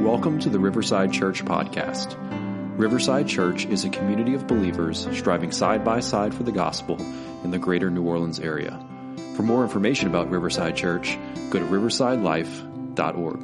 Welcome to the Riverside Church podcast. Riverside Church is a community of believers striving side by side for the gospel in the greater New Orleans area. For more information about Riverside Church, go to riversidelife.org.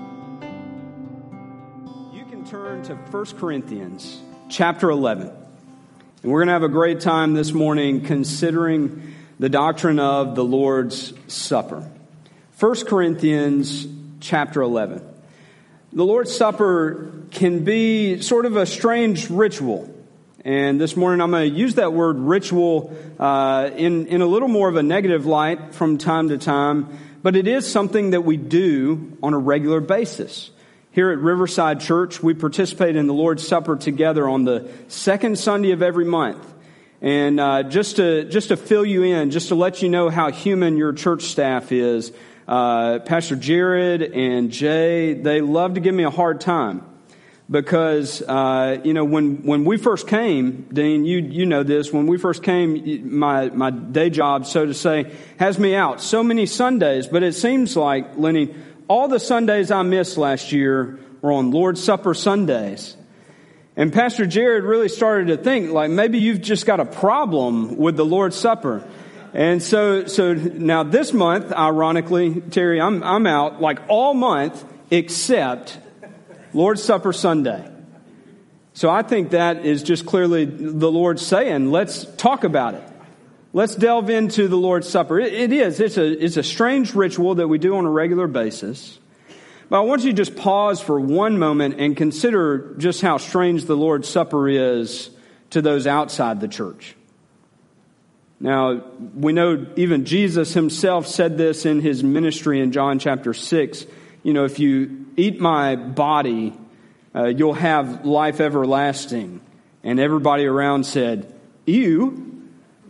You can turn to 1 Corinthians chapter 11. And we're going to have a great time this morning considering the doctrine of the Lord's Supper. 1 Corinthians chapter 11. The Lord's Supper can be sort of a strange ritual. And this morning I'm going to use that word ritual in a little more of a negative light from time to time. But it is something that we do on a regular basis. Here at Riverside Church, we participate in the Lord's Supper together on the second Sunday of every month. And just to fill you in, just to let you know how human your church staff is, Pastor Jared and Jay, they love to give me a hard time because, when we first came, Dean, you know this, when we first came, my day job, so to say, has me out so many Sundays, but it seems like, Lenny, all the Sundays I missed last year were on Lord's Supper Sundays. And Pastor Jared really started to think, like, maybe you've just got a problem with the Lord's Supper. And so now this month, ironically, Terry, I'm out like all month except Lord's Supper Sunday. So I think that is just clearly the Lord saying, let's talk about it. Let's delve into the Lord's Supper. It's a strange ritual that we do on a regular basis. But I want you to just pause for one moment and consider just how strange the Lord's Supper is to those outside the church. Now, we know even Jesus himself said this in his ministry in John chapter 6. You know, if you eat my body, you'll have life everlasting. And everybody around said, ew,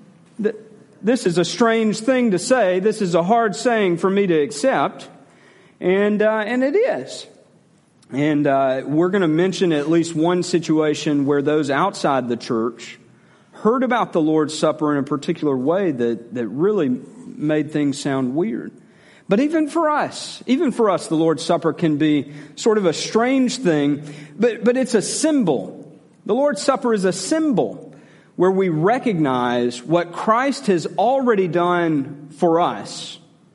this is a strange thing to say. This is a hard saying for me to accept. And it is. And we're going to mention at least one situation where those outside the church heard about the Lord's Supper in a particular way that really made things sound weird. But even for us, the Lord's Supper can be sort of a strange thing, but it's a symbol. The Lord's Supper is a symbol where we recognize what Christ has already done for us.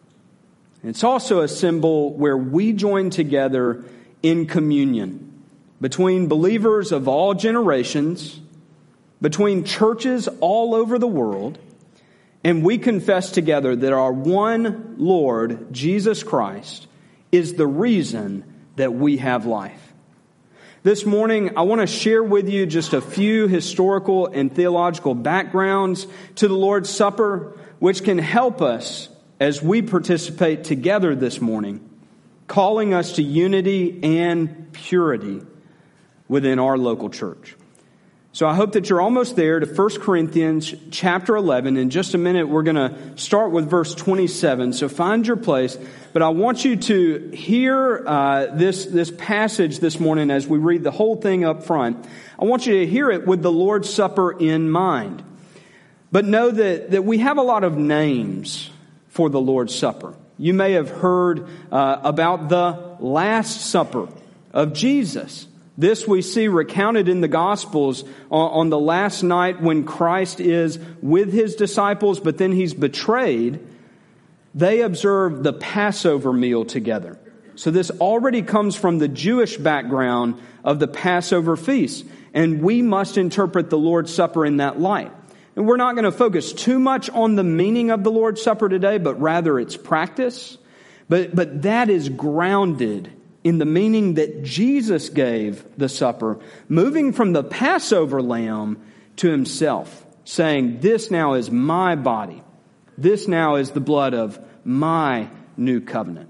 It's also a symbol where we join together in communion between believers of all generations, between churches all over the world, and we confess together that our one Lord, Jesus Christ, is the reason that we have life. This morning, I want to share with you just a few historical and theological backgrounds to the Lord's Supper, which can help us as we participate together this morning, calling us to unity and purity within our local church. So I hope that you're almost there to 1 Corinthians chapter 11. In just a minute, we're going to start with verse 27. So find your place. But I want you to hear this passage this morning as we read the whole thing up front. I want you to hear it with the Lord's Supper in mind. But know that we have a lot of names for the Lord's Supper. You may have heard about the Last Supper of Jesus. This we see recounted in the Gospels on the last night when Christ is with his disciples, but then he's betrayed. They observe the Passover meal together. So this already comes from the Jewish background of the Passover feast, and we must interpret the Lord's Supper in that light. And we're not going to focus too much on the meaning of the Lord's Supper today, but rather its practice. But that is grounded in the meaning that Jesus gave the supper, moving from the Passover lamb to himself, saying, this now is my body. This now is the blood of my new covenant.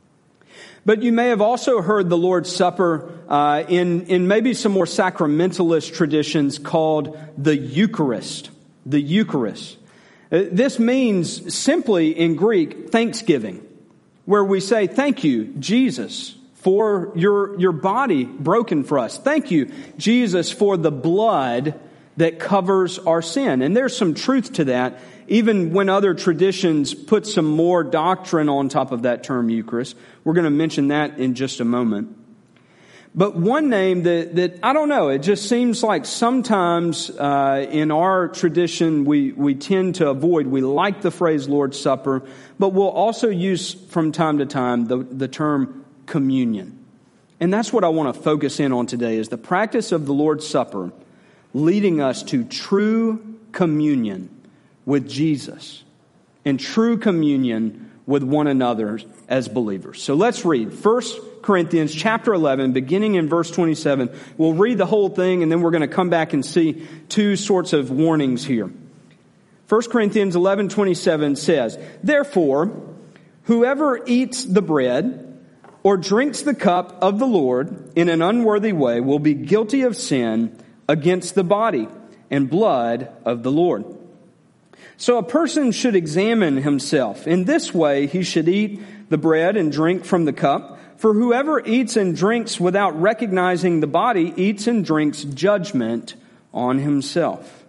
But you may have also heard the Lord's Supper in maybe some more sacramentalist traditions called the Eucharist. The Eucharist. This means simply in Greek, thanksgiving, where we say, thank you, Jesus, for your body broken for us. Thank you, Jesus, for the blood that covers our sin. And there's some truth to that, even when other traditions put some more doctrine on top of that term Eucharist. We're going to mention that in just a moment. But one name that I don't know, it just seems like sometimes in our tradition we tend to avoid. We like the phrase Lord's Supper, but we'll also use from time to time the term communion. And that's what I want to focus in on today, is the practice of the Lord's Supper leading us to true communion with Jesus and true communion with one another as believers. So let's read 1 Corinthians chapter 11, beginning in verse 27. We'll read the whole thing, and then we're going to come back and see two sorts of warnings here. 1 Corinthians 11:27 says, "Therefore, whoever eats the bread or drinks the cup of the Lord in an unworthy way will be guilty of sin against the body and blood of the Lord. So a person should examine himself. In this way he should eat the bread and drink from the cup. For whoever eats and drinks without recognizing the body eats and drinks judgment on himself.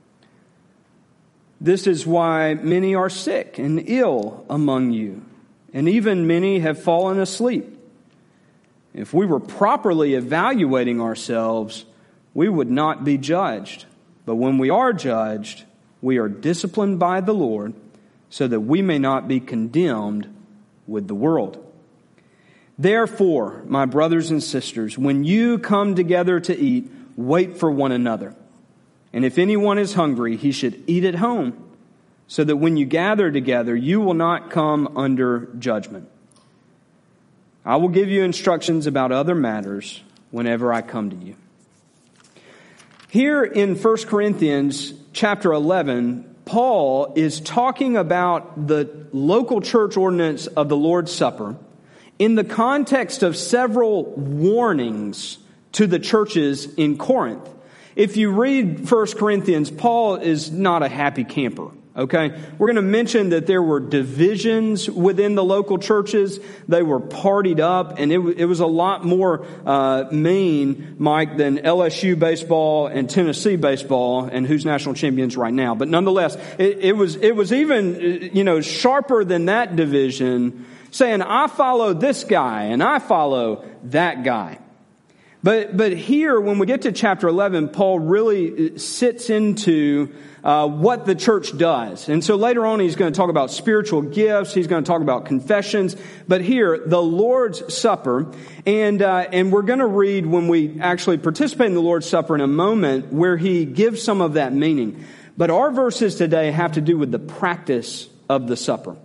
This is why many are sick and ill among you, and even many have fallen asleep. If we were properly evaluating ourselves, we would not be judged. But when we are judged, we are disciplined by the Lord, so that we may not be condemned with the world. Therefore, my brothers and sisters, when you come together to eat, wait for one another. And if anyone is hungry, he should eat at home, so that when you gather together, you will not come under judgment. I will give you instructions about other matters whenever I come to you." Here in 1 Corinthians chapter 11, Paul is talking about the local church ordinance of the Lord's Supper in the context of several warnings to the churches in Corinth. If you read 1 Corinthians, Paul is not a happy camper, okay? We're going to mention that there were divisions within the local churches. They were partied up, and it was a lot more mean, Mike, than LSU baseball and Tennessee baseball, and who's national champions right now. But nonetheless, it was even, sharper than that division, saying, I follow this guy and I follow that guy. But here, when we get to chapter 11, Paul really sits into what the church does. And so later on, he's going to talk about spiritual gifts. He's going to talk about confessions. But here, the Lord's Supper. And we're going to read, when we actually participate in the Lord's Supper in a moment, where he gives some of that meaning. But our verses today have to do with the practice of the supper.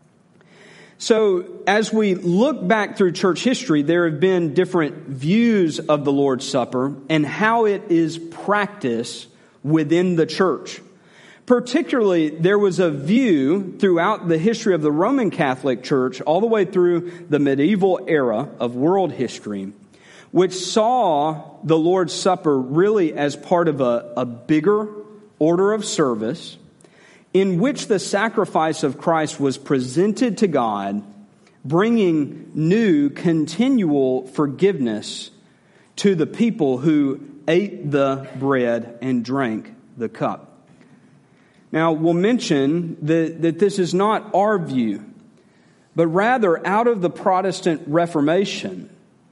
So as we look back through church history, there have been different views of the Lord's Supper and how it is practiced within the church. Particularly, there was a view throughout the history of the Roman Catholic Church, all the way through the medieval era of world history, which saw the Lord's Supper really as part of a bigger order of service, in which the sacrifice of Christ was presented to God, bringing new, continual forgiveness to the people who ate the bread and drank the cup. Now, we'll mention that this is not our view, but rather out of the Protestant Reformation,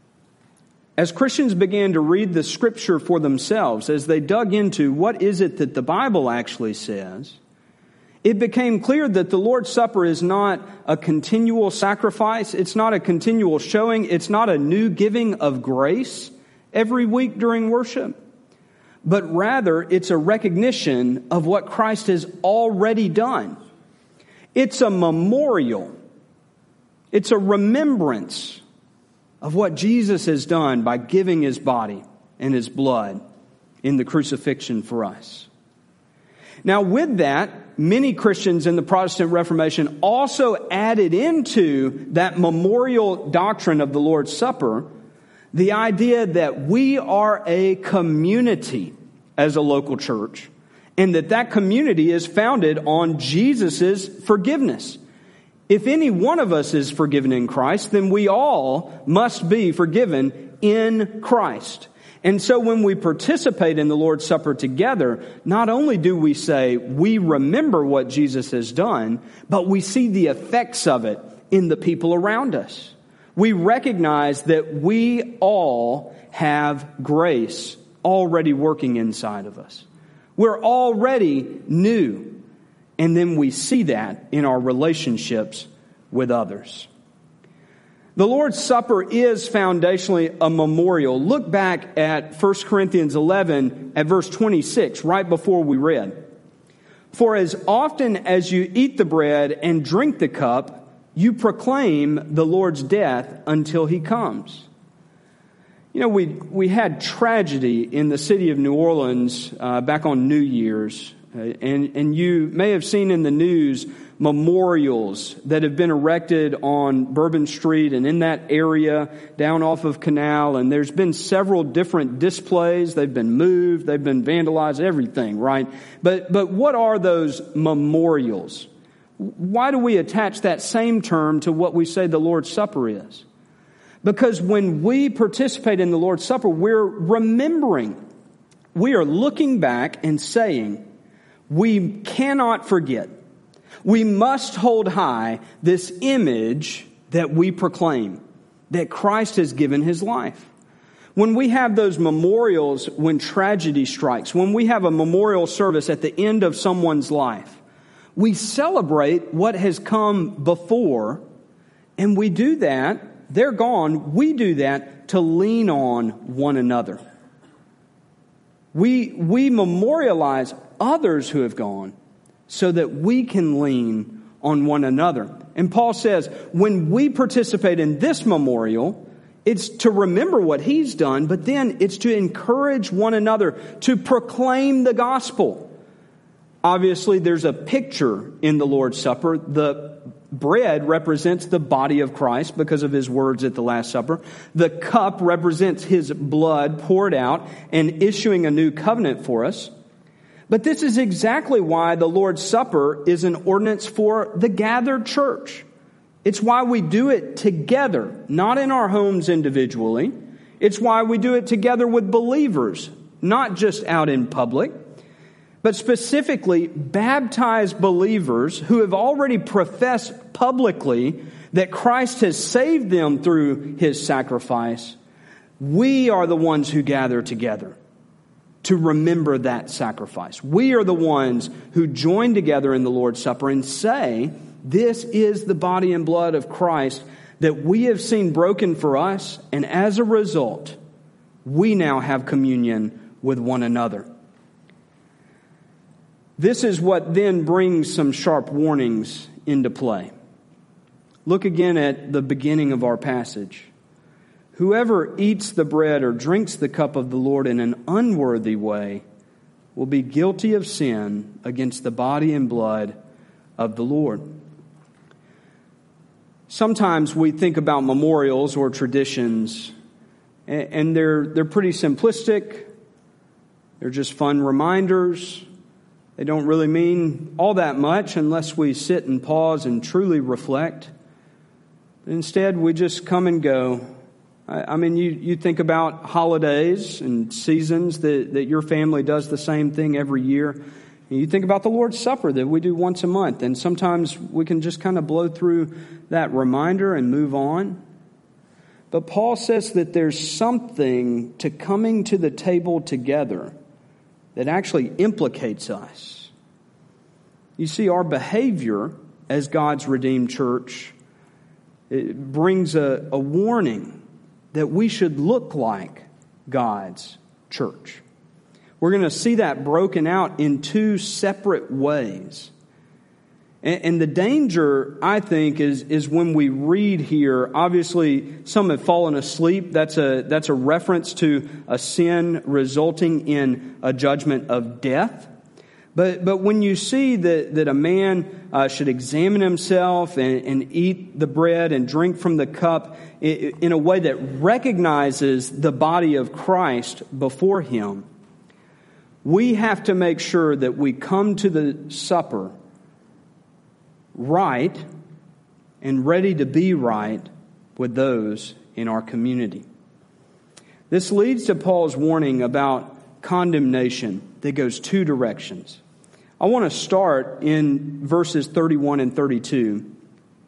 as Christians began to read the Scripture for themselves, as they dug into what is it that the Bible actually says, it became clear that the Lord's Supper is not a continual sacrifice. It's not a continual showing. It's not a new giving of grace every week during worship. But rather, it's a recognition of what Christ has already done. It's a memorial. It's a remembrance of what Jesus has done by giving his body and his blood in the crucifixion for us. Now, with that, many Christians in the Protestant Reformation also added into that memorial doctrine of the Lord's Supper the idea that we are a community as a local church, and that community is founded on Jesus' forgiveness. If any one of us is forgiven in Christ, then we all must be forgiven in Christ. And so when we participate in the Lord's Supper together, not only do we say we remember what Jesus has done, but we see the effects of it in the people around us. we recognize that we all have grace already working inside of us. We're already new. And then we see that in our relationships with others. The Lord's Supper is foundationally a memorial. Look back at 1 Corinthians 11 at verse 26, right before we read. For as often as you eat the bread and drink the cup, you proclaim the Lord's death until He comes. You know, we had tragedy in the city of New Orleans back on New Year's. And you may have seen in the news memorials that have been erected on Bourbon Street and in that area down off of Canal. And there's been several different displays. They've been moved. They've been vandalized, everything, right? But what are those memorials? Why do we attach that same term to what we say the Lord's Supper is? Because when we participate in the Lord's Supper, we're remembering. We are looking back and saying, we cannot forget. We must hold high this image that we proclaim, that Christ has given His life. When we have those memorials when tragedy strikes, when we have a memorial service at the end of someone's life, we celebrate what has come before, and we do that, they're gone, we do that to lean on one another. We memorialize others who have gone so that we can lean on one another. And Paul says, when we participate in this memorial, it's to remember what He's done, but then it's to encourage one another to proclaim the gospel. Obviously, there's a picture in the Lord's Supper. The bread represents the body of Christ because of His words at the Last Supper. The cup represents His blood poured out and issuing a new covenant for us. But this is exactly why the Lord's Supper is an ordinance for the gathered church. It's why we do it together, not in our homes individually. It's why we do it together with believers, not just out in public, but specifically baptized believers who have already professed publicly that Christ has saved them through His sacrifice. We are the ones who gather together to remember that sacrifice. We are the ones who join together in the Lord's Supper and say, this is the body and blood of Christ that we have seen broken for us, and as a result, we now have communion with one another. This is what then brings some sharp warnings into play. Look again at the beginning of our passage. Whoever eats the bread or drinks the cup of the Lord in an unworthy way will be guilty of sin against the body and blood of the Lord. Sometimes we think about memorials or traditions, and they're pretty simplistic. They're just fun reminders. They don't really mean all that much unless we sit and pause and truly reflect. But instead, we just come and go. I mean, you think about holidays and seasons that your family does the same thing every year. And you think about the Lord's Supper that we do once a month. And sometimes we can just kind of blow through that reminder and move on. But Paul says that there's something to coming to the table together that actually implicates us. You see, our behavior as God's redeemed church, it brings a warning that we should look like God's church. We're going to see that broken out in two separate ways. And the danger, I think, is when we read here, obviously some have fallen asleep. That's a reference to a sin resulting in a judgment of death. But when you see that a man should examine himself and eat the bread and drink from the cup in a way that recognizes the body of Christ before him, we have to make sure that we come to the supper right and ready to be right with those in our community. This leads to Paul's warning about condemnation that goes two directions. I want to start in verses 31 and 32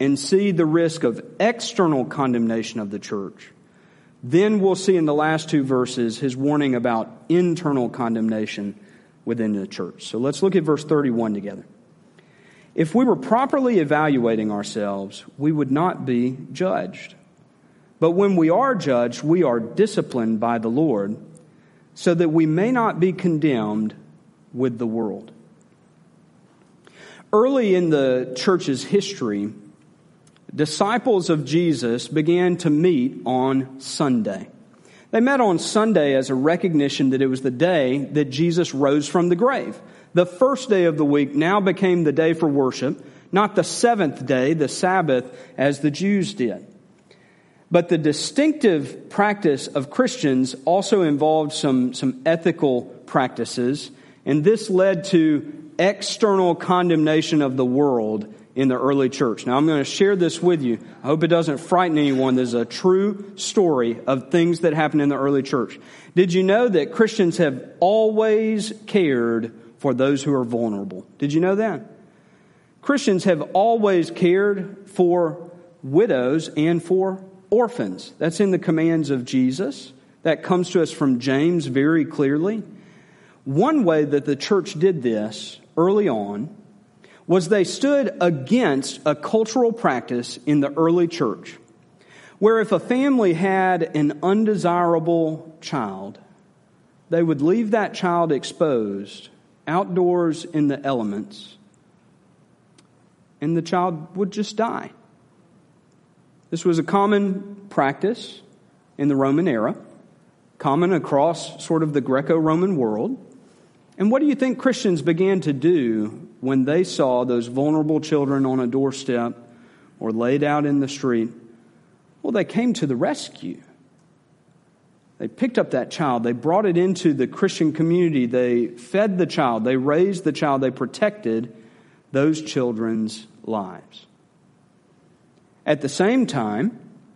and see the risk of external condemnation of the church, then we'll see in the last two verses his warning about internal condemnation within the church. So let's look at verse 31 together. If we were properly evaluating ourselves, we would not be judged. But when we are judged, we are disciplined by the Lord, so that we may not be condemned with the world. Early in the church's history, disciples of Jesus began to meet on Sunday. They met on Sunday as a recognition that it was the day that Jesus rose from the grave. The first day of the week now became the day for worship, not the seventh day, the Sabbath, as the Jews did. But the distinctive practice of Christians also involved some ethical practices, and this led to external condemnation of the world in the early church. Now, I'm going to share this with you. I hope it doesn't frighten anyone. This is a true story of things that happened in the early church. Did you know that Christians have always cared for those who are vulnerable? Did you know that? Christians have always cared for widows and for orphans. That's in the commands of Jesus. That comes to us from James very clearly. One way that the church did this early on was they stood against a cultural practice in the early church where if a family had an undesirable child, they would leave that child exposed outdoors in the elements, and the child would just die. This was a common practice in the Roman era, common across sort of the Greco-Roman world. And what do you think Christians began to do when they saw those vulnerable children on a doorstep or laid out in the street? Well, they came to the rescue. They picked up that child. They brought it into the Christian community. They fed the child. They raised the child. They protected those children's lives. At the same time,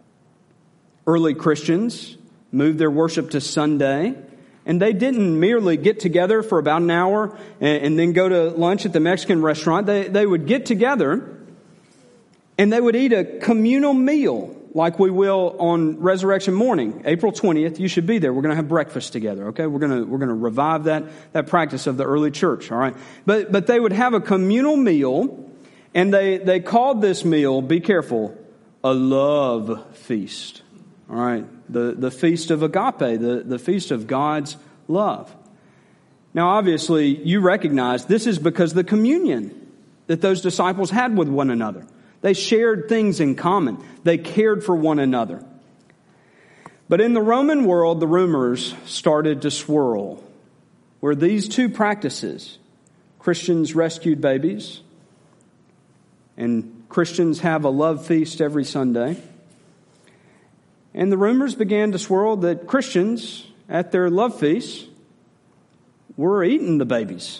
early Christians moved their worship to Sunday, and they didn't merely get together for about an hour and then go to lunch at the Mexican restaurant. They would get together and they would eat a communal meal like we will on Resurrection Morning, April 20th. You should be there. We're going to have breakfast together, okay? We're going to revive that practice of the early church, all right? But they would have a communal meal, and they called this meal, be careful, a love feast, all right? The feast of agape, the feast of God's love. Now, obviously, you recognize this is because the communion that those disciples had with one another. They shared things in common. They cared for one another. But in the Roman world, the rumors started to swirl, where these two practices, Christians rescued babies, and Christians have a love feast every Sunday. And the rumors began to swirl that Christians, at their love feasts, were eating the babies.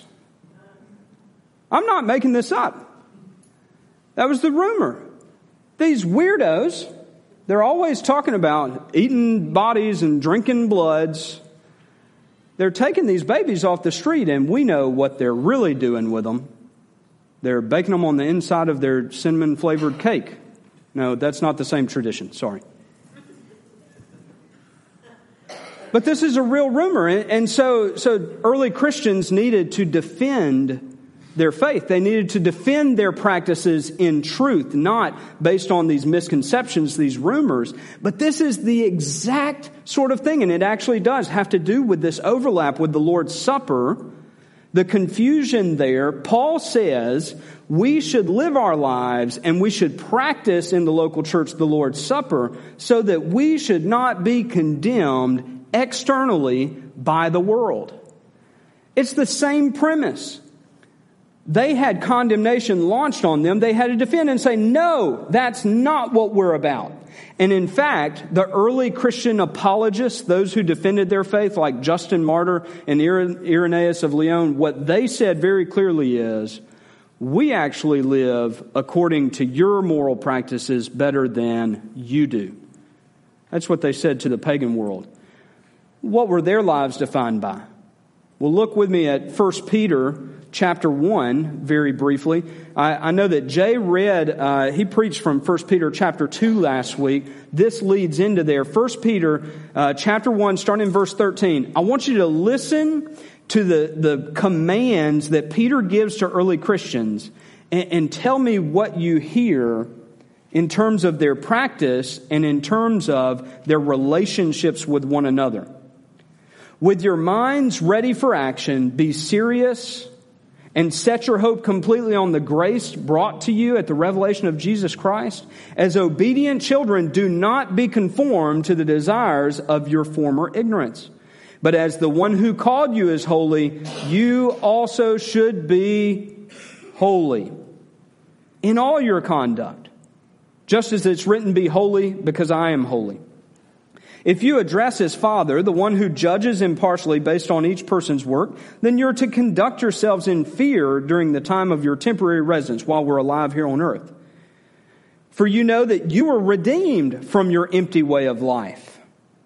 I'm not making this up. That was the rumor. These weirdos, they're always talking about eating bodies and drinking bloods. They're taking these babies off the street, and we know what they're really doing with them. They're baking them on the inside of their cinnamon-flavored cake. No, that's not the same tradition. Sorry. But this is a real rumor. And so early Christians needed to defend their faith. They needed to defend their practices in truth, not based on these misconceptions, these rumors. But this is the exact sort of thing, and it actually does have to do with this overlap with the Lord's Supper. The confusion there, Paul says we should live our lives and we should practice in the local church the Lord's Supper so that we should not be condemned externally by the world. It's the same premise. They had condemnation launched on them. They had to defend and say, no, that's not what we're about. And in fact, the early Christian apologists, those who defended their faith, like Justin Martyr and Irenaeus of Lyon, what they said very clearly is, we actually live according to your moral practices better than you do. That's what they said to the pagan world. What were their lives defined by? Well, look with me at 1 Peter chapter 1 very briefly. I know that Jay read, he preached from 1 Peter chapter 2 last week. This leads into there. 1 Peter chapter 1, starting in verse 13. I want you to listen to the commands that Peter gives to early Christians and tell me what you hear in terms of their practice and in terms of their relationships with one another. With your minds ready for action, be serious and set your hope completely on the grace brought to you at the revelation of Jesus Christ. As obedient children, do not be conformed to the desires of your former ignorance. But as the one who called you is holy, you also should be holy in all your conduct. Just as it's written, be holy because I am holy. If you address as Father, the one who judges impartially based on each person's work, then you're to conduct yourselves in fear during the time of your temporary residence while we're alive here on earth. For you know that you were redeemed from your empty way of life.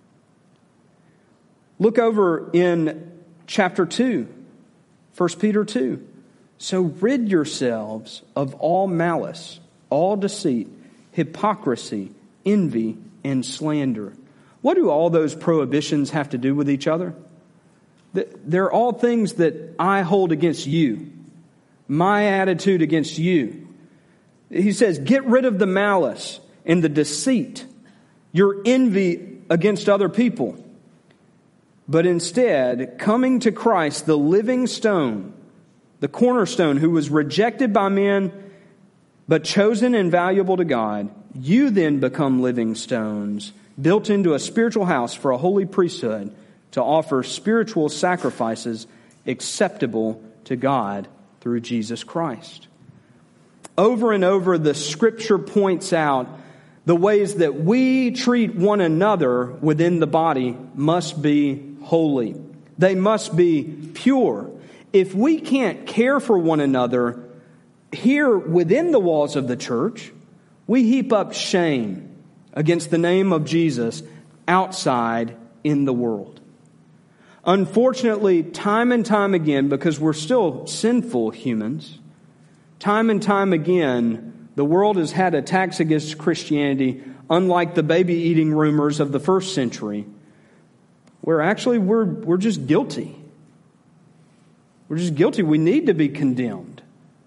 Look over in chapter 2, 1 Peter 2. So rid yourselves of all malice, all deceit, hypocrisy, envy, and slander. What do all those prohibitions have to do with each other? They're all things that I hold against you. My attitude against you. He says, get rid of the malice and the deceit, your envy against other people. But instead, coming to Christ, the living stone, the cornerstone, who was rejected by men, but chosen and valuable to God, you then become living stones, built into a spiritual house for a holy priesthood to offer spiritual sacrifices acceptable to God through Jesus Christ. Over and over, the Scripture points out the ways that we treat one another within the body must be holy. They must be pure. If we can't care for one another here within the walls of the church, we heap up shame against the name of Jesus outside in the world. Unfortunately, time and time again, because we're still sinful humans, time and time again, the world has had attacks against Christianity, unlike the baby-eating rumors of the first century, where actually we're just guilty. We're just guilty. We need to be condemned.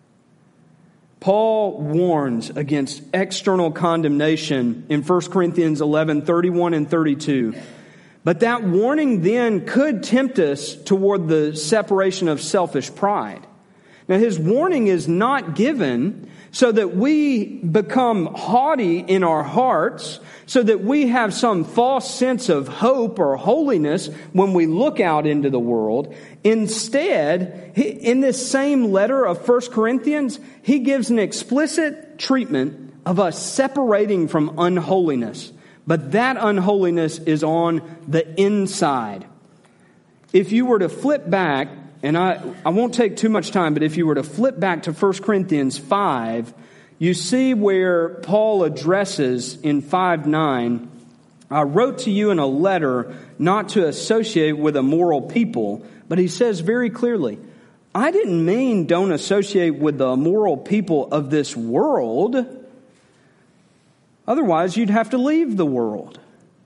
Paul warns against external condemnation in 1 Corinthians 11, 31 and 32. But that warning then could tempt us toward the separation of selfish pride. Now, his warning is not given so that we become haughty in our hearts, so that we have some false sense of hope or holiness when we look out into the world. Instead, in this same letter of 1 Corinthians, he gives an explicit treatment of us separating from unholiness. But that unholiness is on the inside. If you were to flip back, and I won't take too much time, but if you were to flip back to 1 Corinthians 5, you see where Paul addresses in 5:9, I wrote to you in a letter not to associate with immoral people, but he says very clearly, I didn't mean don't associate with the immoral people of this world. Otherwise, you'd have to leave the world.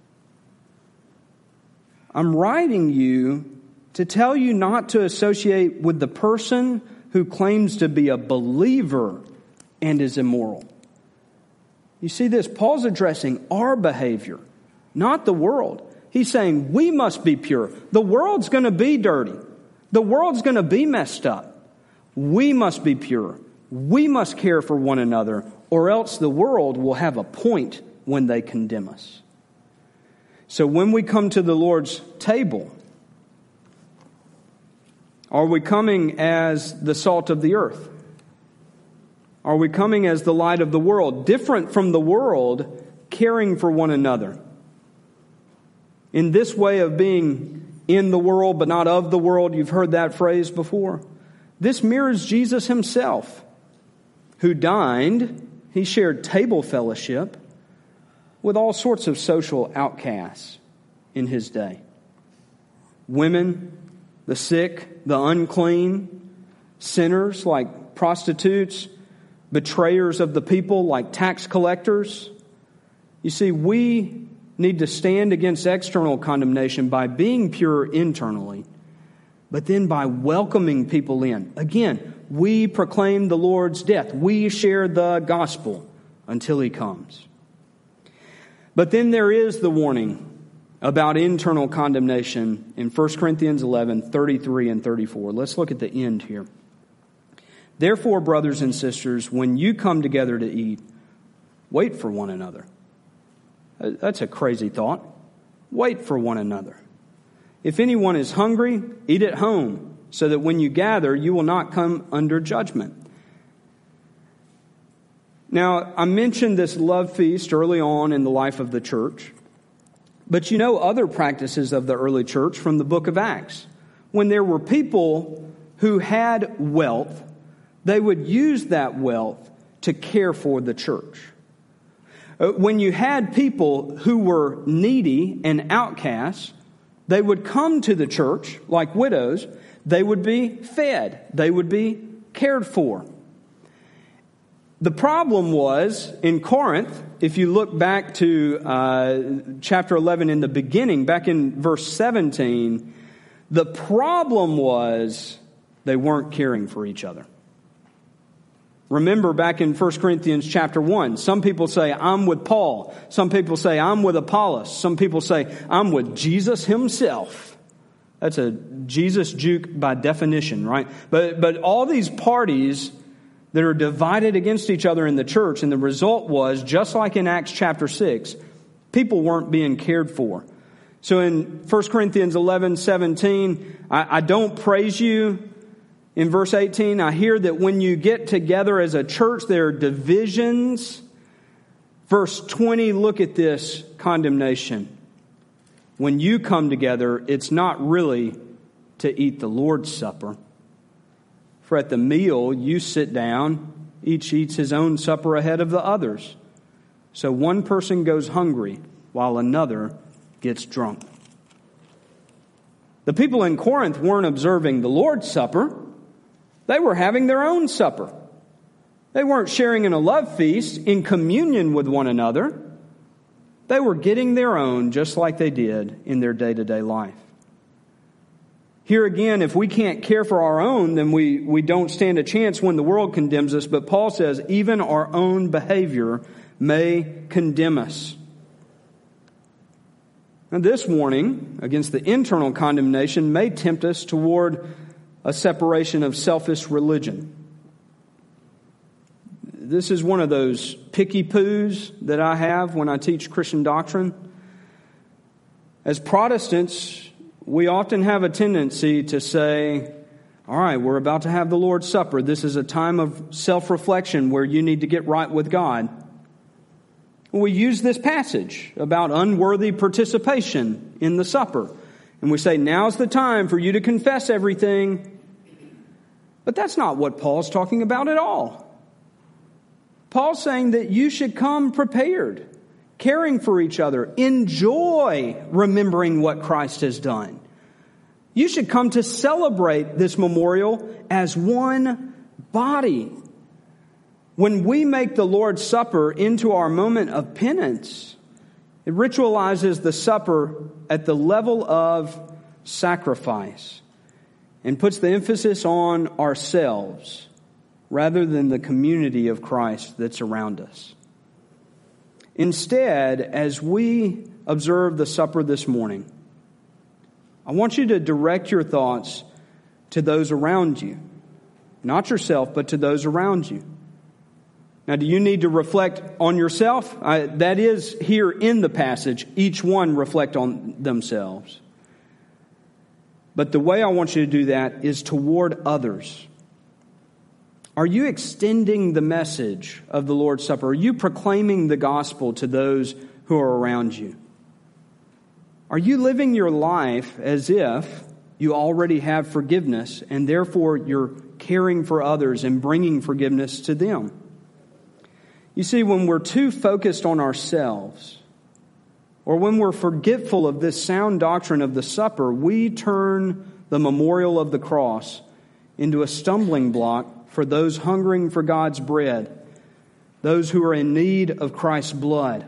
I'm writing you to tell you not to associate with the person who claims to be a believer and is immoral. You see this? Paul's addressing our behavior, not the world. He's saying we must be pure. The world's going to be dirty. The world's going to be messed up. We must be pure. We must care for one another, or else the world will have a point when they condemn us. So when we come to the Lord's table, are we coming as the salt of the earth? Are we coming as the light of the world, different from the world, caring for one another? In this way of being in the world but not of the world, you've heard that phrase before. This mirrors Jesus himself, who dined. He shared table fellowship with all sorts of social outcasts in his day. Women, the sick, the unclean, sinners like prostitutes, betrayers of the people like tax collectors. You see, we need to stand against external condemnation by being pure internally, but then by welcoming people in. Again, we proclaim the Lord's death. We share the gospel until He comes. But then there is the warning about internal condemnation in 1 Corinthians 11, 33 and 34. Let's look at the end here. Therefore, brothers and sisters, when you come together to eat, wait for one another. That's a crazy thought. Wait for one another. If anyone is hungry, eat at home, so that when you gather, you will not come under judgment. Now, I mentioned this love feast early on in the life of the church. But you know other practices of the early church from the book of Acts. When there were people who had wealth, they would use that wealth to care for the church. When you had people who were needy and outcasts, they would come to the church like widows. They would be fed. They would be cared for. The problem was, in Corinth, if you look back to chapter 11 in the beginning, back in verse 17, the problem was they weren't caring for each other. Remember back in 1 Corinthians chapter 1, some people say, I'm with Paul. Some people say, I'm with Apollos. Some people say, I'm with Jesus himself. That's a Jesus juke by definition, right? But all these parties that are divided against each other in the church, and the result was, just like in Acts chapter 6, people weren't being cared for. So in 1 Corinthians 11:17, I don't praise you. In verse 18, I hear that when you get together as a church, there are divisions. Verse 20, look at this condemnation. When you come together, it's not really to eat the Lord's Supper. For at the meal, you sit down, each eats his own supper ahead of the others. So one person goes hungry while another gets drunk. The people in Corinth weren't observing the Lord's Supper. They were having their own supper. They weren't sharing in a love feast in communion with one another. They were getting their own just like they did in their day-to-day life. Here again, if we can't care for our own, then we don't stand a chance when the world condemns us. But Paul says even our own behavior may condemn us. And this warning against the internal condemnation may tempt us toward a separation of selfish religion. This is one of those picky poos that I have when I teach Christian doctrine. As Protestants, we often have a tendency to say, all right, we're about to have the Lord's Supper. This is a time of self-reflection where you need to get right with God. We use this passage about unworthy participation in the supper. And we say, now's the time for you to confess everything. But that's not what Paul's talking about at all. Paul's saying that you should come prepared, caring for each other. Enjoy remembering what Christ has done. You should come to celebrate this memorial as one body. When we make the Lord's Supper into our moment of penance, it ritualizes the supper at the level of sacrifice and puts the emphasis on ourselves rather than the community of Christ that's around us. Instead, as we observe the supper this morning, I want you to direct your thoughts to those around you. Not yourself, but to those around you. Now, do you need to reflect on yourself? That is here in the passage. Each one reflect on themselves. But the way I want you to do that is toward others. Are you extending the message of the Lord's Supper? Are you proclaiming the gospel to those who are around you? Are you living your life as if you already have forgiveness and therefore you're caring for others and bringing forgiveness to them? You see, when we're too focused on ourselves, or when we're forgetful of this sound doctrine of the supper, we turn the memorial of the cross into a stumbling block for those hungering for God's bread, those who are in need of Christ's blood.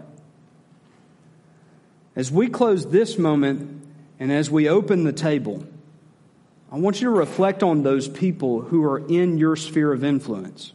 As we close this moment and as we open the table, I want you to reflect on those people who are in your sphere of influence.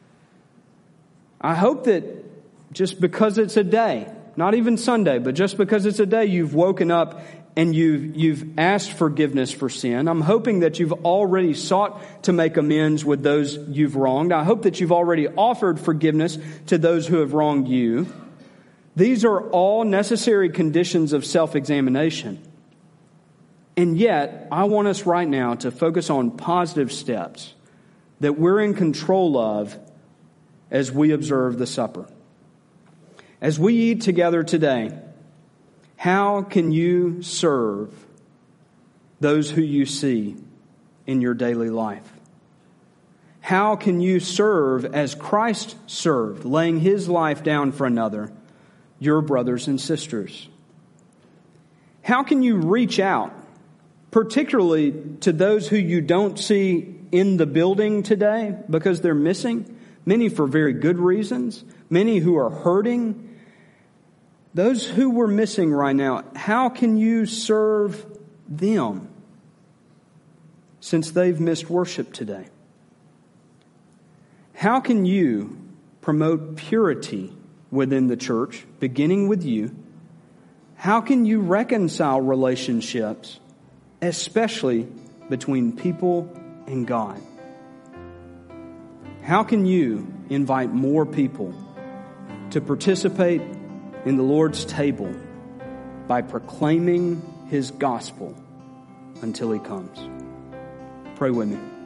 I hope that just because it's a day, not even Sunday, but just because it's a day, you've woken up and you've asked forgiveness for sin. I'm hoping that you've already sought to make amends with those you've wronged. I hope that you've already offered forgiveness to those who have wronged you. These are all necessary conditions of self-examination. And yet, I want us right now to focus on positive steps that we're in control of as we observe the supper. As we eat together today, how can you serve those who you see in your daily life? How can you serve as Christ served, laying His life down for another, your brothers and sisters? How can you reach out, particularly to those who you don't see in the building today because they're missing, many for very good reasons, many who are hurting? Those who we're missing right now, how can you serve them since they've missed worship today? How can you promote purity within the church, beginning with you? How can you reconcile relationships, especially between people and God? How can you invite more people to participate in the Lord's table by proclaiming His gospel until He comes? Pray with me.